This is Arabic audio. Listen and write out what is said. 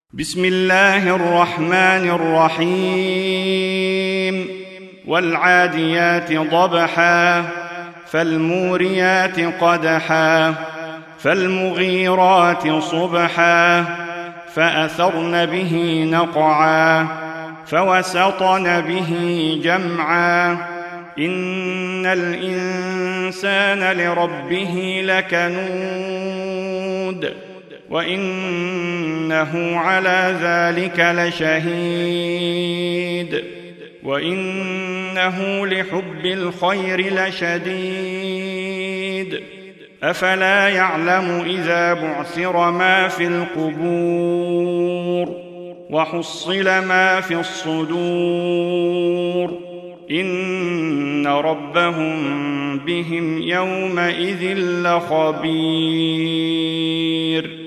بسم الله الرحمن الرحيم والعاديات ضبحا فالموريات قدحا فالمغيرات صبحا فأثرن به نقعا فوسطن به جمعا إن الإنسان لربه لكنود وإنه على ذلك لشهيد وإنه لحب الخير لشديد أفلا يعلم إذا بعثر ما في القبور وحصل ما في الصدور إن ربهم بهم يومئذ لخبير